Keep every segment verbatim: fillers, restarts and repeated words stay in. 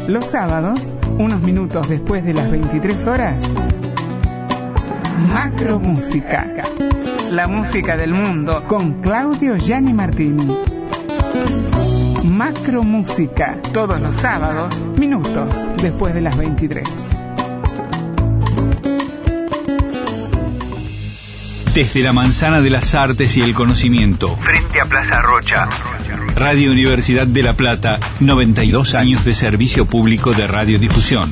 Los sábados, unos minutos después de las veintitrés horas, Macromúsica. La música del mundo con Claudio Gianni Martini. Macromúsica, todos los sábados, minutos después de las veintitrés. Desde la Manzana de las Artes y el Conocimiento, frente a Plaza Rocha, Radio Universidad de La Plata, noventa y dos años de servicio público de radiodifusión.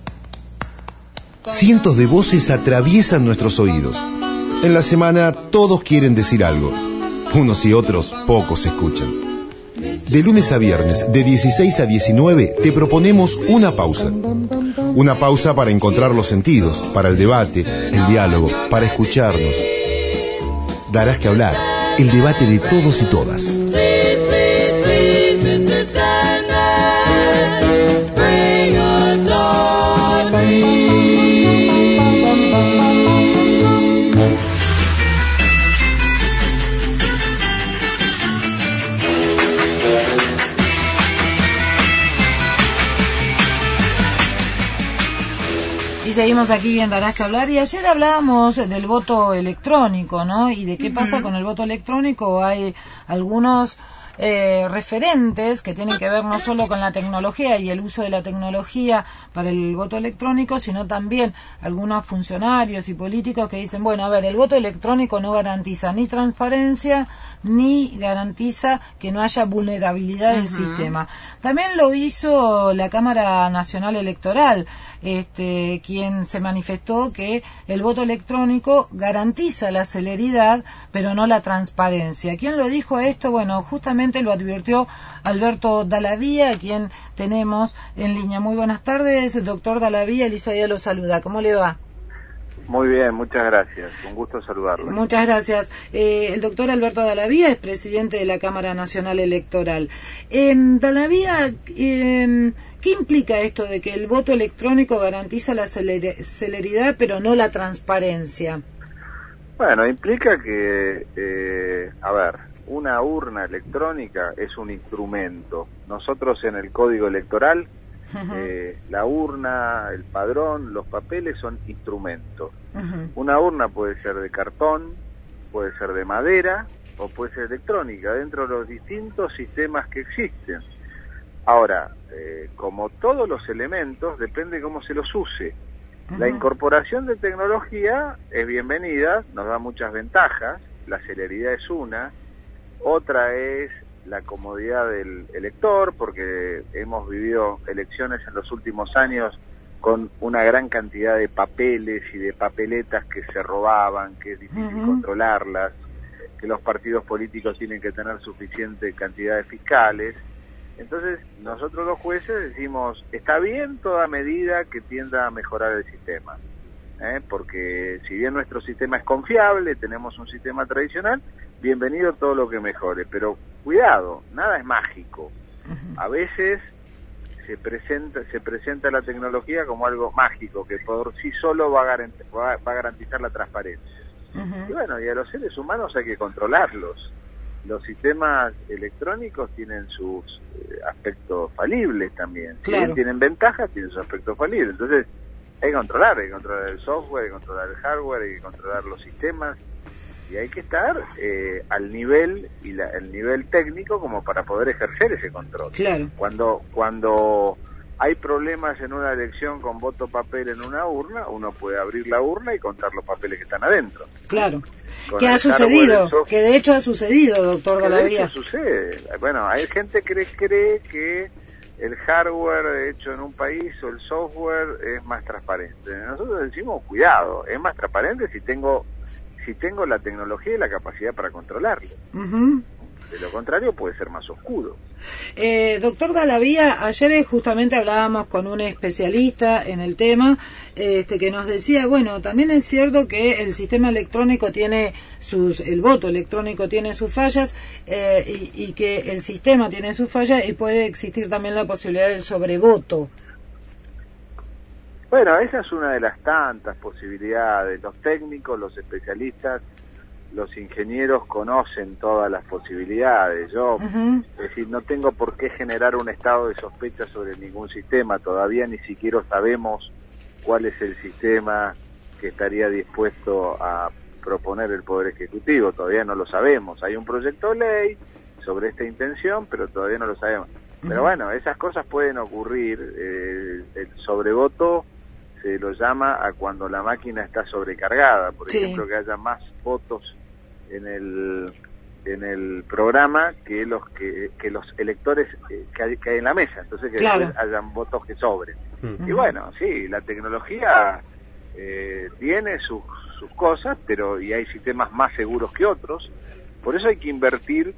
Cientos de voces atraviesan nuestros oídos. En la semana todos quieren decir algo. Unos y otros pocos escuchan. De lunes a viernes, de dieciséis a diecinueve, te proponemos una pausa. Una pausa para encontrar los sentidos, para el debate, el diálogo, para escucharnos. Darás que hablar, el debate de todos y todas. Seguimos aquí en Darás que hablar, y ayer hablábamos del voto electrónico, ¿no? Y de qué uh-huh. pasa con el voto electrónico. Hay algunos eh, referentes que tienen que ver no solo con la tecnología y el uso de la tecnología para el voto electrónico, sino también algunos funcionarios y políticos que dicen, bueno, a ver, el voto electrónico no garantiza ni transparencia ni garantiza que no haya vulnerabilidad uh-huh. del sistema. También lo hizo la Cámara Nacional Electoral, este, quien se manifestó que el voto electrónico garantiza la celeridad, pero no la transparencia. ¿Quién lo dijo esto? Bueno, justamente lo advirtió Alberto Dallavía, a quien tenemos en línea. Muy buenas tardes, doctor Dallavía. Elisa ya lo saluda. ¿Cómo le va? Muy bien, muchas gracias. Un gusto saludarlo. Muchas gracias. Eh, el doctor Alberto Dallavía es presidente de la Cámara Nacional Electoral. Eh, Dallavía, eh, ¿qué implica esto de que el voto electrónico garantiza la celer- celeridad pero no la transparencia? Bueno, implica que, eh, a ver, una urna electrónica es un instrumento. Nosotros en el Código Electoral, Uh-huh. Eh, la urna, el padrón, los papeles son instrumentos. Uh-huh. Una urna puede ser de cartón, puede ser de madera o puede ser electrónica, dentro de los distintos sistemas que existen. Ahora, eh, como todos los elementos, depende cómo se los use. Uh-huh. La incorporación de tecnología es bienvenida, nos da muchas ventajas. La celeridad es una, otra es la comodidad del elector, porque hemos vivido elecciones en los últimos años con una gran cantidad de papeles y de papeletas que se robaban, que es difícil uh-huh. controlarlas, que los partidos políticos tienen que tener suficiente cantidad de fiscales. Entonces, nosotros los jueces decimos, está bien toda medida que tienda a mejorar el sistema, ¿eh? Porque si bien nuestro sistema es confiable, tenemos un sistema tradicional, bienvenido todo lo que mejore, pero cuidado, nada es mágico. A veces se presenta se presenta la tecnología como algo mágico, que por sí solo va a, garant- va a garantizar la transparencia. Uh-huh. Y bueno, y a los seres humanos hay que controlarlos. Los sistemas electrónicos tienen sus eh, aspectos falibles también. Si claro. bien tienen ventajas, tienen sus aspectos falibles. Entonces, hay que controlar, hay que controlar el software, hay que controlar el hardware, hay que controlar los sistemas. Y hay que estar eh, al nivel y la, el nivel técnico como para poder ejercer ese control. Claro. Cuando cuando hay problemas en una elección con voto papel en una urna, uno puede abrir la urna y contar los papeles que están adentro. Claro. ¿Qué ha sucedido? Software, que de hecho ha sucedido, doctor Dallavía. De hecho sucede. Bueno, hay gente que cree, cree que el hardware hecho en un país o el software es más transparente. Nosotros decimos, cuidado, es más transparente si tengo si tengo la tecnología y la capacidad para controlarlo. Uh-huh. De lo contrario puede ser más oscuro. Eh, doctor Dallavía, ayer justamente hablábamos con un especialista en el tema, este, que nos decía, bueno, también es cierto que el sistema electrónico tiene sus, el voto electrónico tiene sus fallas, eh, y, y que el sistema tiene sus fallas y puede existir también la posibilidad del sobrevoto. Bueno, esa es una de las tantas posibilidades. Los técnicos, los especialistas, los ingenieros conocen todas las posibilidades. Yo, uh-huh. es decir, no tengo por qué generar un estado de sospecha sobre ningún sistema. Todavía ni siquiera sabemos cuál es el sistema que estaría dispuesto a proponer el Poder Ejecutivo. Todavía no lo sabemos. Hay un proyecto de ley sobre esta intención, pero todavía no lo sabemos. Uh-huh. Pero bueno, esas cosas pueden ocurrir. Eh, el sobrevoto se lo llama a cuando la máquina está sobrecargada. Por sí. ejemplo, que haya más votos en el en el programa que los que, que los electores eh, que, hay, que hay en la mesa. Entonces que claro. hayan votos que sobren. Uh-huh. Y bueno, sí, la tecnología eh, tiene sus, sus cosas, pero y hay sistemas más seguros que otros. Por eso hay que invertir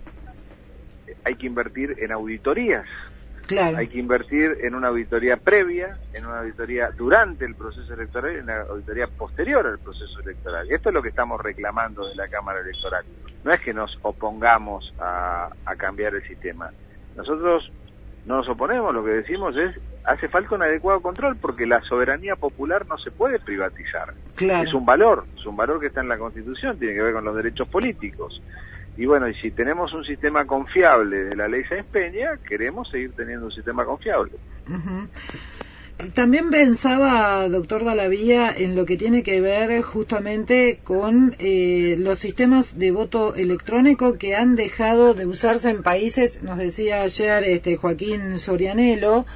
hay que invertir en auditorías. Claro. Hay que invertir en una auditoría previa, en una auditoría durante el proceso electoral y en una auditoría posterior al proceso electoral. Esto es lo que estamos reclamando de la Cámara Electoral. No es que nos opongamos a, a cambiar el sistema. Nosotros no nos oponemos, lo que decimos es hace falta un adecuado control porque la soberanía popular no se puede privatizar. Claro. Es un valor, es un valor que está en la Constitución, tiene que ver con los derechos políticos. Y bueno, y si tenemos un sistema confiable de la ley Sáenz Peña, queremos seguir teniendo un sistema confiable. Uh-huh. También pensaba, doctor Dallavia, en lo que tiene que ver justamente con eh, los sistemas de voto electrónico que han dejado de usarse en países, nos decía ayer este Joaquín Sorianelo,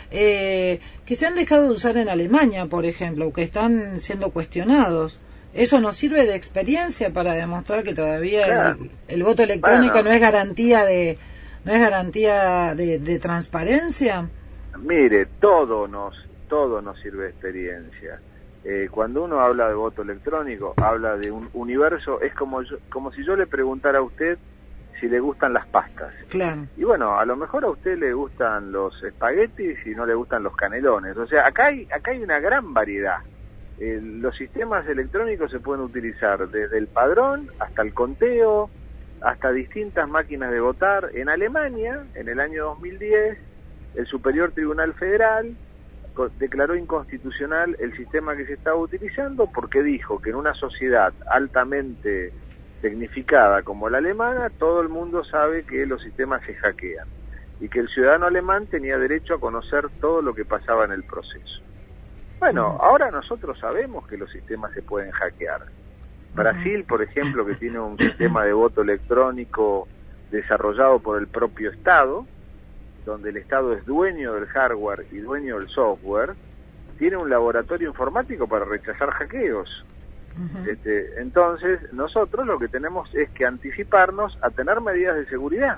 eh, que se han dejado de usar en Alemania, por ejemplo, que están siendo cuestionados. ¿Eso nos sirve de experiencia para demostrar que todavía claro. el, el voto electrónico bueno. no es garantía de no es garantía de, de transparencia? Mire, todo nos todo nos sirve de experiencia. Eh, cuando uno habla de voto electrónico, habla de un universo, es como yo, como si yo le preguntara a usted si le gustan las pastas. Claro. Y bueno, a lo mejor a usted le gustan los espaguetis y no le gustan los canelones. O sea, acá hay acá hay una gran variedad. Eh, los sistemas electrónicos se pueden utilizar desde el padrón hasta el conteo, hasta distintas máquinas de votar. En Alemania, en el año dos mil diez, el Superior Tribunal Federal declaró inconstitucional el sistema que se estaba utilizando porque dijo que en una sociedad altamente tecnificada como la alemana, todo el mundo sabe que los sistemas se hackean y que el ciudadano alemán tenía derecho a conocer todo lo que pasaba en el proceso. Bueno, ahora nosotros sabemos que los sistemas se pueden hackear. Brasil, por ejemplo, que tiene un sistema de voto electrónico desarrollado por el propio Estado, donde el Estado es dueño del hardware y dueño del software, tiene un laboratorio informático para rechazar hackeos. Uh-huh. Este, entonces, nosotros lo que tenemos es que anticiparnos a tener medidas de seguridad.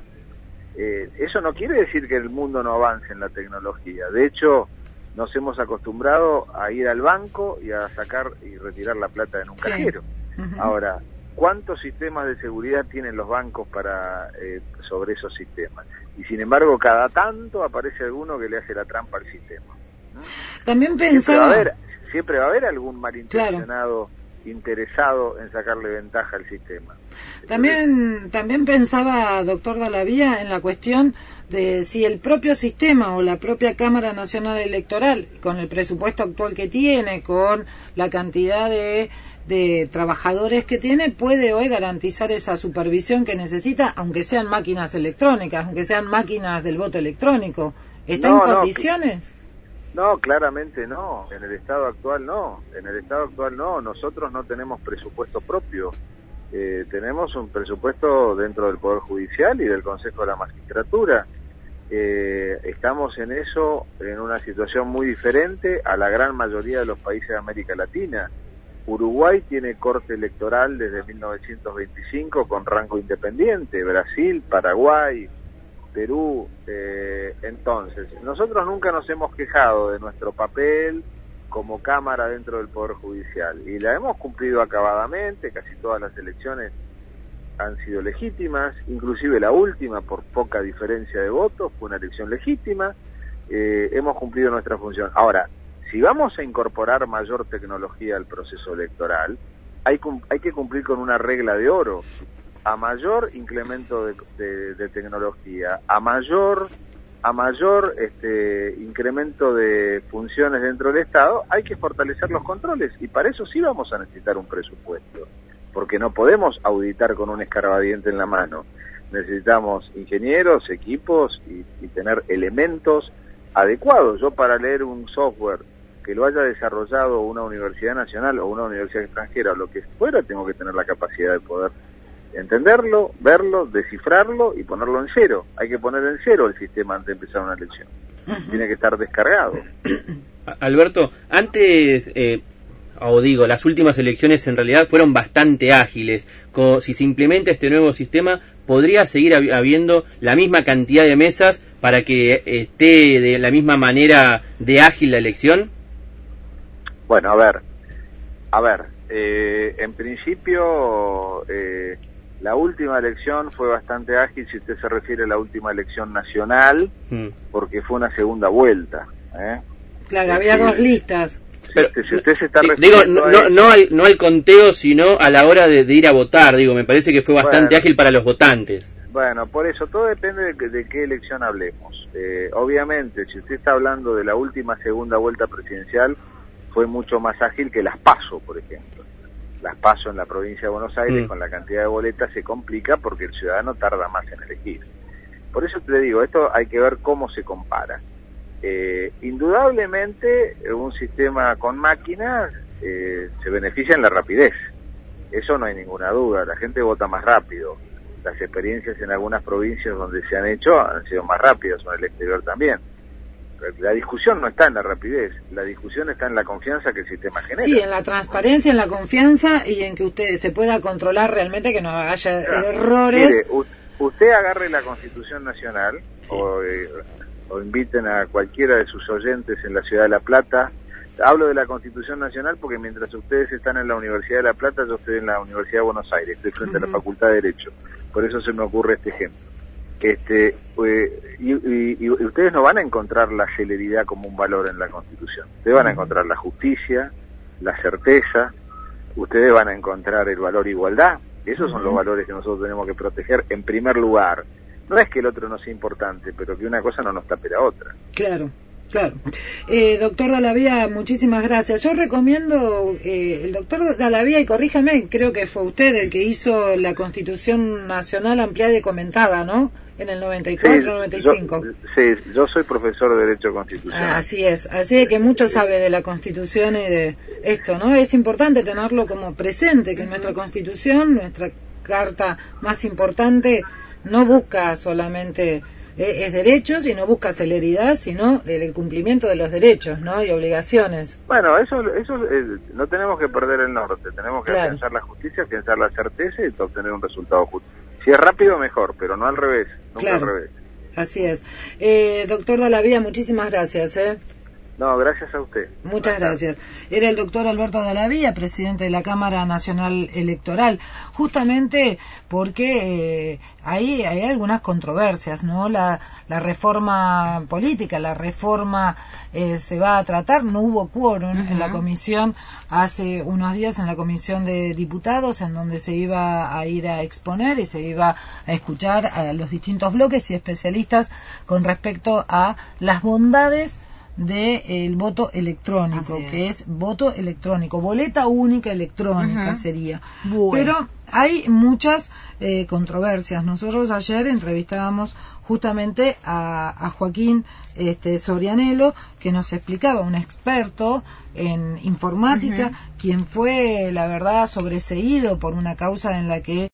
Eh, eso no quiere decir que el mundo no avance en la tecnología. De hecho, nos hemos acostumbrado a ir al banco y a sacar y retirar la plata en un sí. cajero. Uh-huh. Ahora, ¿cuántos sistemas de seguridad tienen los bancos para eh, sobre esos sistemas? Y sin embargo, cada tanto aparece alguno que le hace la trampa al sistema. ¿no? También pensaba... Siempre va a haber, siempre va a haber algún malintencionado claro. interesado en sacarle ventaja al sistema. También, también pensaba, doctor Dallavia, en la cuestión de si el propio sistema o la propia Cámara Nacional Electoral, con el presupuesto actual que tiene, con la cantidad de, de trabajadores que tiene, puede hoy garantizar esa supervisión que necesita, aunque sean máquinas electrónicas, aunque sean máquinas del voto electrónico. ¿Está no, en condiciones? No, no, claramente no. En el estado actual no. En el estado actual no. Nosotros no tenemos presupuesto propio. Eh, tenemos un presupuesto dentro del Poder Judicial y del Consejo de la Magistratura. Eh, estamos en eso, en una situación muy diferente a la gran mayoría de los países de América Latina. Uruguay tiene corte electoral desde mil novecientos veinticinco con rango independiente, Brasil, Paraguay, Perú. Eh, entonces, nosotros nunca nos hemos quejado de nuestro papel como Cámara dentro del Poder Judicial y la hemos cumplido acabadamente. Casi todas las elecciones han sido legítimas, inclusive la última, por poca diferencia de votos, fue una elección legítima. Eh, hemos cumplido nuestra función. Ahora, si vamos a incorporar mayor tecnología al proceso electoral, hay, hay que cumplir con una regla de oro. A mayor incremento de, de, de tecnología, a mayor a mayor este incremento de funciones dentro del Estado, hay que fortalecer los controles y para eso sí vamos a necesitar un presupuesto. porque no podemos auditar con un escarbadiente en la mano. Necesitamos ingenieros, equipos y, y tener elementos adecuados. Yo para leer un software que lo haya desarrollado una universidad nacional o una universidad extranjera o lo que fuera, tengo que tener la capacidad de poder entenderlo, verlo, descifrarlo y ponerlo en cero. Hay que poner en cero el sistema antes de empezar una lección. Uh-huh. Tiene que estar descargado. Alberto, antes, eh, o digo, las últimas elecciones en realidad fueron bastante ágiles. Como si se implementa este nuevo sistema, ¿podría seguir hab- habiendo la misma cantidad de mesas para que esté de la misma manera de ágil la elección? Bueno, a ver, a ver, eh, en principio eh, la última elección fue bastante ágil, si usted se refiere a la última elección nacional, mm. porque fue una segunda vuelta. ¿eh? Claro, había sí, dos listas. Pero, si usted se está sí, refiriendo digo, no, a no, al, no al conteo, sino a la hora de, de ir a votar, digo, me parece que fue bastante bueno, ágil para los votantes. Bueno, por eso, todo depende de, de qué elección hablemos. Eh, obviamente, si usted está hablando de la última segunda vuelta presidencial, fue mucho más ágil que las PASO, por ejemplo. Las PASO en la provincia de Buenos Aires, mm. con la cantidad de boletas, se complica porque el ciudadano tarda más en elegir. Por eso te digo, esto hay que ver cómo se compara. Eh, indudablemente, un sistema con máquinas eh, se beneficia en la rapidez. Eso no hay ninguna duda. La gente vota más rápido. Las experiencias en algunas provincias donde se han hecho han sido más rápidas, en el exterior también. La discusión no está en la rapidez, la discusión está en la confianza que el sistema genera. Sí, en la transparencia, en la confianza y en que usted se pueda controlar realmente, que no haya claro. errores. Mire, usted agarre la Constitución Nacional sí. o, eh, o inviten a cualquiera de sus oyentes en la Ciudad de La Plata. Hablo de la Constitución Nacional porque mientras ustedes están en la Universidad de La Plata, yo estoy en la Universidad de Buenos Aires, estoy frente uh-huh. a la Facultad de Derecho. Por eso se me ocurre este ejemplo. Este eh, y, y, y ustedes no van a encontrar la celeridad como un valor en la Constitución. Ustedes van a encontrar la justicia, la certeza, ustedes van a encontrar el valor igualdad. Esos son los valores que nosotros tenemos que proteger en primer lugar. No es que el otro no sea importante, pero que una cosa no nos tape la otra. Claro. Claro. Eh, doctor Dallavia, muchísimas gracias. Yo recomiendo, eh, el doctor Dallavia, y corríjame, creo que fue usted el que hizo la Constitución Nacional ampliada y comentada, ¿no? En el noventa y cuatro, sí, noventa y cinco. Yo, sí, yo soy profesor de Derecho Constitucional. Ah, así es, así es que mucho sabe de la Constitución y de esto, ¿no? Es importante tenerlo como presente, que nuestra Constitución, nuestra carta más importante, no busca solamente... es derechos y no busca celeridad, sino el cumplimiento de los derechos, ¿no? Y obligaciones. Bueno, eso eso eh, no tenemos que perder el norte, tenemos que claro. pensar la justicia, pensar la certeza y obtener un resultado justo. Si es rápido, mejor, pero no al revés, nunca claro. al revés. Así es. Eh, doctor Dallavia, muchísimas gracias, ¿eh? No, gracias a usted. Muchas gracias. Era el doctor Alberto Dallavia, presidente de la Cámara Nacional Electoral, justamente porque eh, ahí hay algunas controversias, ¿no? La, la reforma política, la reforma eh, se va a tratar, no hubo quórum uh-huh. en la comisión hace unos días, en la comisión de diputados, en donde se iba a ir a exponer y se iba a escuchar a los distintos bloques y especialistas con respecto a las bondades de el voto electrónico, es. que es voto electrónico, boleta única electrónica uh-huh. sería. Bueno. Pero hay muchas eh, controversias. Nosotros ayer entrevistábamos justamente a, a Joaquín este, Sorianello, que nos explicaba, un experto en informática, uh-huh. quien fue, la verdad, sobreseído por una causa en la que